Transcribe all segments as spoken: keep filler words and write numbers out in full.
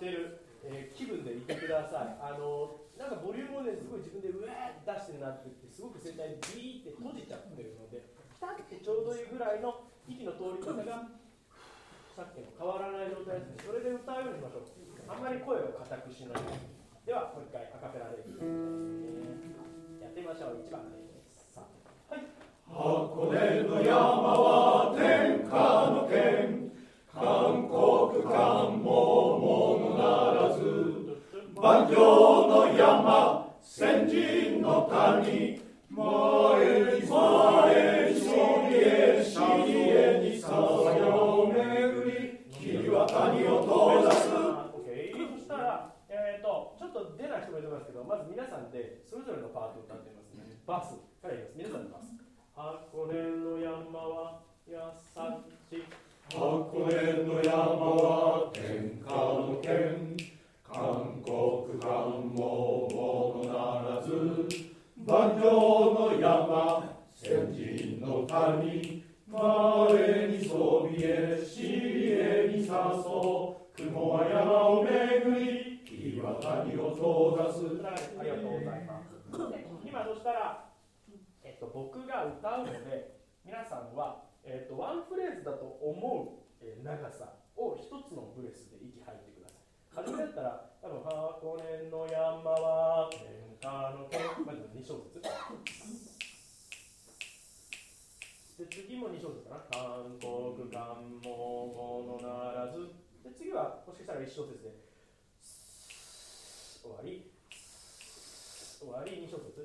てる、えー、気分でいてください。あのなんかボリュームをね、すごい自分でうわーって出してるなって言って、すごく声帯にビーって閉じちゃってるので、ピタッてちょうどいいぐらいの息の通り方がさっきの変わらない状態ですね。それで歌うようにしましょう。あんまり声を硬くしない。ではもう一回アカペラでいきますね。やってみましょう。いちばんです。さあ、はい。 箱根の山は天下の県、韓国間も物ならず、万丈の山、先人の谷、前に前にそびえしりえにささやを巡り、霧は谷を閉ざす。 そしたら、えーと、ちょっと出ない人もいると思いますけど、まず皆さんでそれぞれのパートを歌ってみますね。バスからいきます。皆さんのバス。箱根の山は優しい。 箱根の山は天下の県、韓国間も物ならず、万丈の山、先人の谷、前にそびえ、尻へにさそう、雲は山を巡り、霧は谷を閉ざす。 ありがとうございます。今そしたら、えっと、僕が歌うので、皆さんは、えっと、ワンフレーズだと思う、えー、長さを一つのブレスで息吐いてください。初めだったら、多分箱根の山は天下の県、まずに小節。で次もに小節かな。韓国間も物ならず。で次はもしかしたらいち小節で終わり終わりに小節。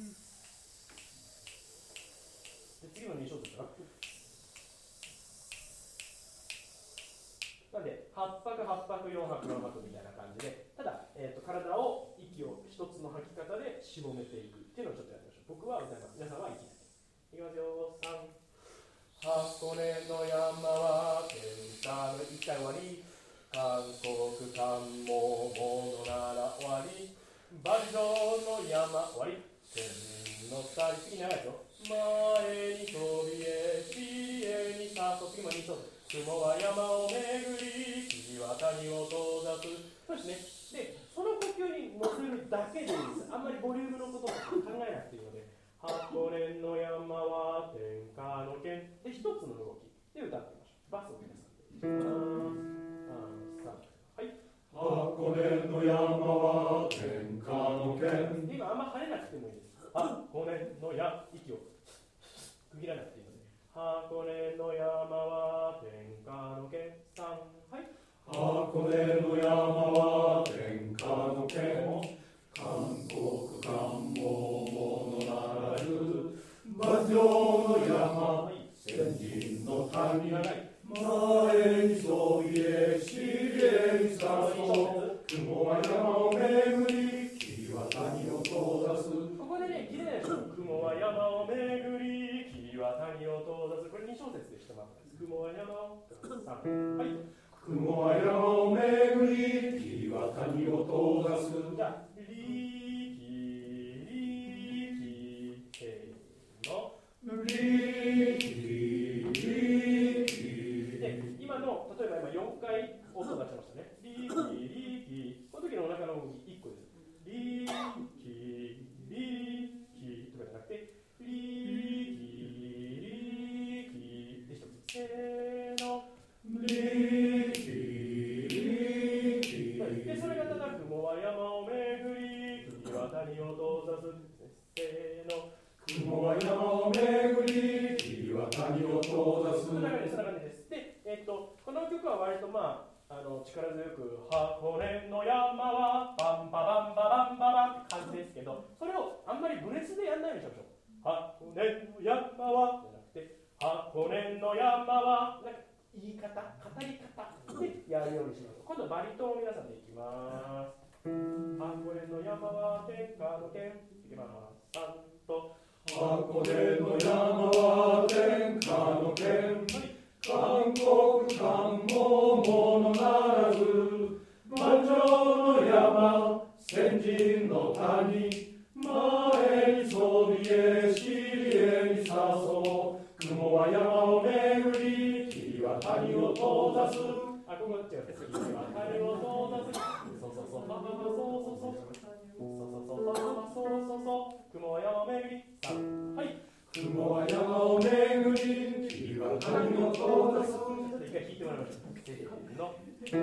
で次もに小節かな。なんではち拍はち拍よん拍よん拍みたいな感じで、ただ、えー、と体を息を一つの吐き方でしぼめていくっていうのをちょっとやってみましょう。僕は歌います。皆さんは息だけ。いきますよ。さん。箱根の山は天下の一回終わり。韓国間も物なら終わり。万丈の山終わり。天の二人、次長いですよ。前に飛びえ、尻へにさそ、次もに小節。雲は山を巡り、霧は谷を閉ざす。そうですね。で、その呼吸に乗せるだけでいいです。あんまりボリュームのこととか考えなくていいので、箱根の山は天下の県で一つの動きで歌ってみましょう。バスを皆さんで。はい。 箱根の山は天下の県。 今あんま跳ねなくてもいいです。箱根の山、息を区切らなくていいので。箱根の山は天下の県。さん。はい。 箱根の山は天下の県。韓国間も物ならず。万丈の山、先人の谷。前にそびえ、尻へにさそう。雲は山を巡り、霧は谷を閉ざす。 ここでね、切れないでしょ。雲は山を巡り、霧は谷を閉ざす。これに小節で一回りです。雲は山を、さん。はい。 雲は山を巡り、霧は谷を閉ざす。 じゃあ、リキリキせーの。 リキリキ。 で、今の例えば今よんかい音出しましたね。リキリキ。この時のお腹の動きいっこです。リキリキとかじゃなくて、リキリキで一つ。せーの。 リキリキ。 で、それがただ雲は山を巡り、霧は谷を閉ざす。せーの。 雲は山を巡り、霧は谷を閉ざす。 そんな感じです。そんな感じです。で、えっと、この曲は割とまあ、あの力強く、箱根の山はバンババンババンババンって感じですけど、それをあんまりブレスでやんないようにしましょう。箱根の山はじゃなくて、箱根の山は、なんか言い方、語り方でやるようにしましょう。今度バリトンを皆さんでいきます。箱根の山は天下の県。いきます。さんと。 箱根の山は天下の県。韓国間も物ならず。万丈の山、先人の谷。前にそびえ、尻へにさそう。雲は山を巡り、霧は谷を閉ざす。 あ、ここ違う。次は谷を閉ざす。 そうそうそう、パパパそうそうそう、そうそうそう、パパパそうそうそう、雲は山を巡り、さん、はい。 雲は山を巡り、霧は谷を閉ざす。 ちょっと一回弾いてもらいましょう。せーの。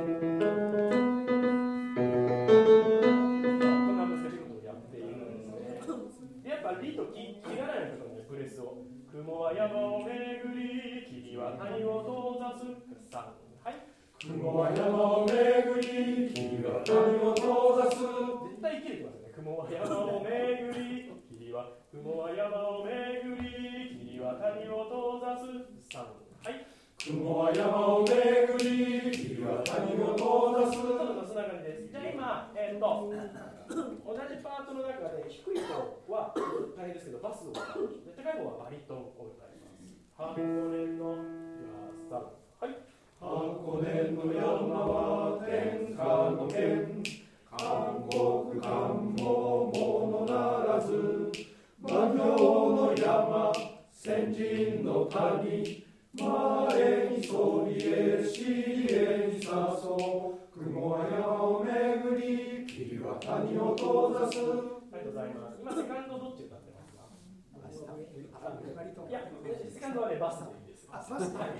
こんな難しいことをやっているんですね。でやっぱリとキ、キがないところでブレスを。雲は山を巡り、霧は谷を閉ざす。さん、はい。 雲は山を巡り、霧は谷を閉ざす。 絶対切れてますね。雲は山を巡り、霧は雲は山を巡り、霧は谷を閉ざす。さん、はい。 雲は山を巡り、霧は谷を閉ざす。 ちょっとそんな感じです。じゃあ今、えー、っと同じパートの中で低い方は大変ですけど、バスを歌いましょう。で高い方はバリトンを歌います。箱根の山、はい。 箱根の山は天下の県、韓国間も物ならず、万丈の山、先人の谷、前にそびえ、尻へに誘う。雲は山を巡り、霧は谷を閉ざす。 ありがとうございます。今、セカンドどっち歌ってますか？いや、セカンドはね、バスでいいです。 あ、バスはい。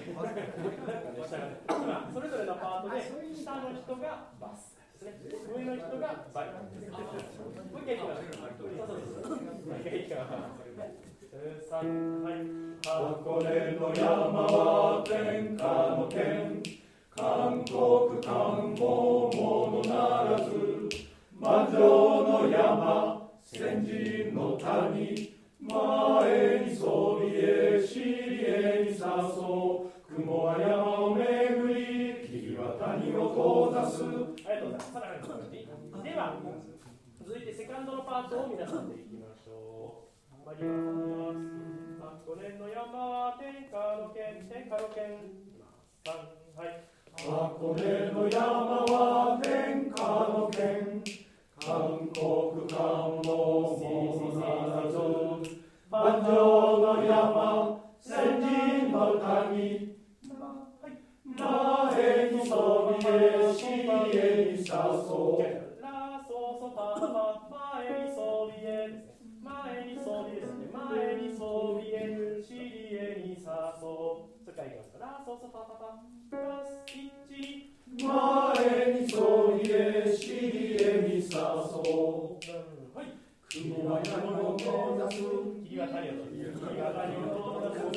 今、それぞれのパートで、下の人がバスですね。上の人がバイクです。もう一回いきましょう。そうそうそう。もう一回いきましょう。さん、はい。 箱根の山は天下の県、韓国間も物ならず、万丈の山、先人の谷、前にそびえ、尻へに誘う。雲は山を巡り、霧は谷を閉ざす。 ありがとうございます。さらにでは、続いてセカンドのパートを皆さんでいきましょう。参ります。箱根の山は天下の県、天下の県。さん、はい。 箱根の山は天下の県、韓国間も物ならず、万丈の山、先人の谷、前にそびえ、尻へに誘う。 ラソソパパ前にそびえですね。前にそびえですね。前にそびえ、尻へに誘う。それからいきますか。ラソソパパパラスキッチリ。 前にそびえ、尻へに誘う。 はい。 雲は谷を閉ざす。 霧は谷を閉ざす。霧は谷を閉ざす。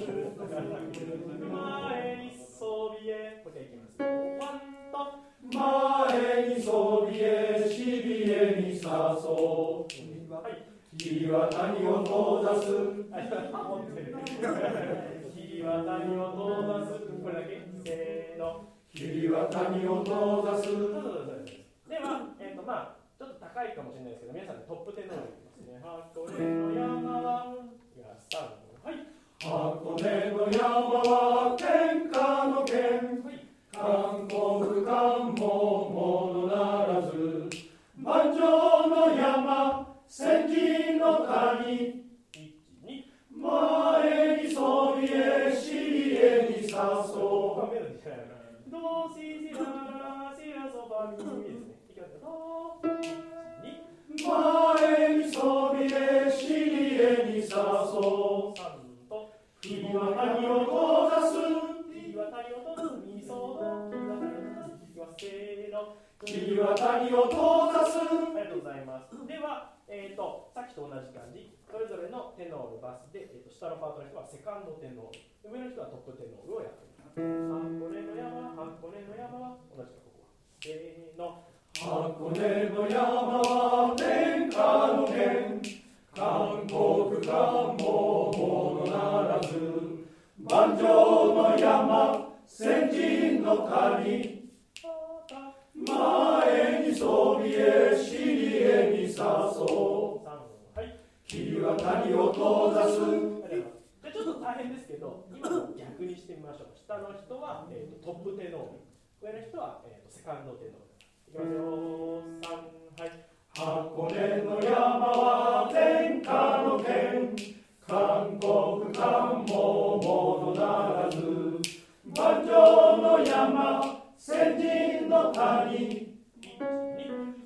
前にそびえ。これいきます。ワンと。 前にそびえ、尻へに誘う。 はい。 霧は谷を閉ざす。 霧は谷を閉ざす。これだけ。せーの。 霧は谷を閉ざす。 では、えっとまあちょっと高いかもしれないですけど、皆さんでトップテンの方にいきますね。箱根の山はスタート。はい。 箱根の山は天下の県、韓国間も物ならず、万丈の山、先人の谷、前にそびえ、尻へに誘う。 ドシシララシラソファミですね。いきますよ。ド前にそびえ、尻へに誘う。 さんと霧は谷を閉ざす。 霧は谷を閉ざす。みその霧は谷を閉ざす。いきます。せーの。 霧は谷を閉ざす。 ありがとうございます。では、えーと、さっきと同じ感じ、それぞれのテノール、バスで、えーと、下のパートの人はセカンドテノール、上の人はトップテノールをやっています。箱根の山、箱根の山は同じかここは。せーの。 箱根の山は天下の県、韓国間も物ならず、万丈の山、先人の谷、前にそびえ、尻へに誘う。霧は谷を閉ざす。 じゃあちょっと大変ですけど、今の逆にしてみましょう。下の人は、えーと、トップテノール、上の人は、えーと、セカンドテノール。いきますよ。さん、はい。 箱根の山は天下の県、韓国間も物ならず、万丈の山、先人の谷、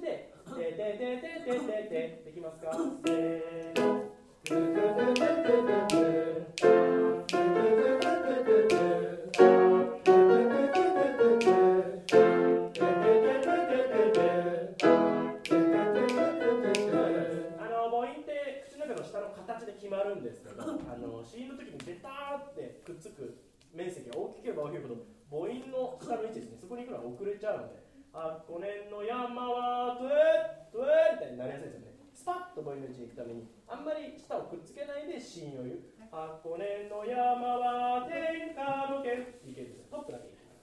じで、でででででででできますか？せーの。あの母音って口の中の下の形で決まるんですけど、あの子音の時にベターってくっつく面積が大きければ大きいほど母音の下の位置ですね、そこに行くのは遅れちゃうので、あこねの山はトゥートゥーみたいになりやすいですよね。スパッと母音の位置に行くためにあんまり舌をくっつけないで子音を言う。あこねの山は天下の剣いけるんですよ。トップだけいけます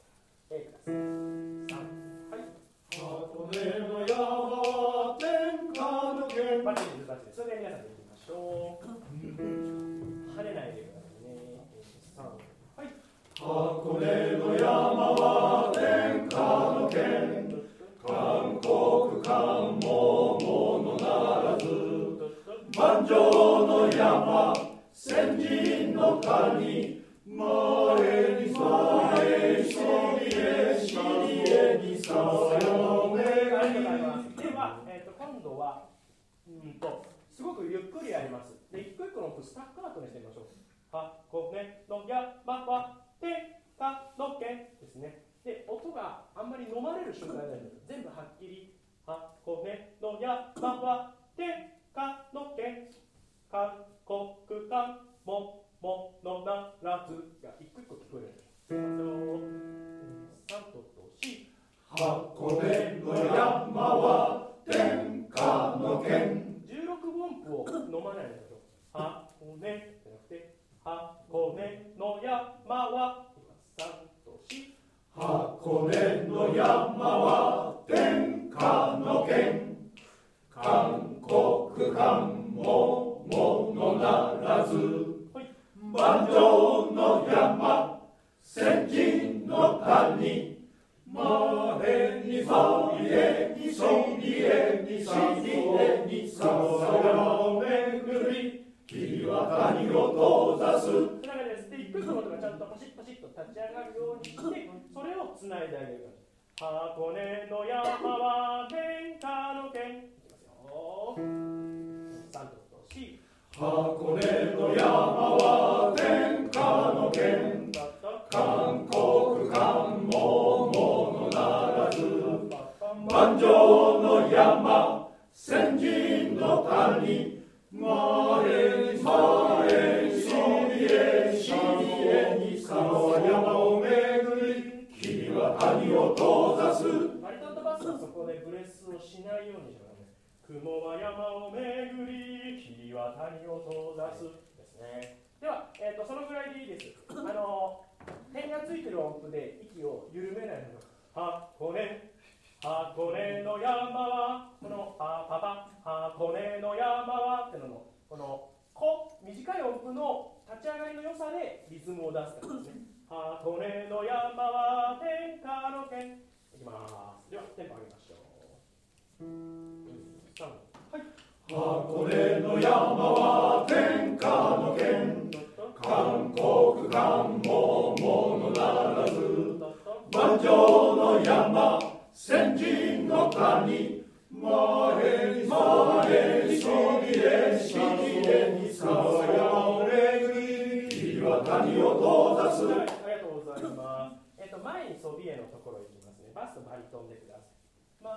。A クラスさん、はい。 箱根の山は天下の剣。 バッチリです、バッチリです。それで皆さんでいきましょう。跳ねないでくださいね。さん、はい。 箱根の山は天下の剣。韓国漢もものならず。万丈の山、先人の谷。前に前にそりへしりへにさよめがり。 では、えー、と今度はうんとすごくゆっくりやります。で一個一個の音スタッカートにしてみましょう。箱根の山は天下の剣ですね。で音があんまり飲まれる瞬間ないので全部はっきり箱根の山は天下の剣韓国漢もものならずが一個一個聞こえるんです。いきますよ。さんととし。 箱根の山は天下の剣。 じゅうろく音符を飲まないでください。箱根じゃなくて箱根の山は。さんとし。 箱根の山は天下の剣。韓国漢もものならず。万丈の山、先人の谷。前にそりへにそりへにそりへにさよめぐり。霧は谷を閉ざす。 つながりです。で、一個一個の音がちゃんとパシッパシッと立ち上がるようにして、それをつないであげる感じ。箱根の山は天下の剣。いきますよ。さんととし。 箱根の山は天下の剣。韓国漢もものならず。万丈の山、先人の谷。前に前にそりへしりへにさ山を巡り。霧は谷を閉ざす。 バリトンとバスはそこでブレスをしないようにします。雲は山を巡り、霧は谷を閉ざすですね。では、えーと、そのぐらいでいいです。あの点がついてる音符で息を緩めないのが箱根、箱根の山は、このパパパ、箱根の山はってのの、このこ短い音符の立ち上がりの良さでリズムを出すからですね。箱根の山は天下の剣。いきます。では、テンポ上げましょう。はい、 箱根の山は天下の剣。韓国漢もものならず。万丈の山、先人の谷。前に前にそりへしりへにさ山を巡り。霧は谷を閉ざす。 はい、ありがとうございます。えっと前にそびえのところ行きますね。バスとバリトンでください。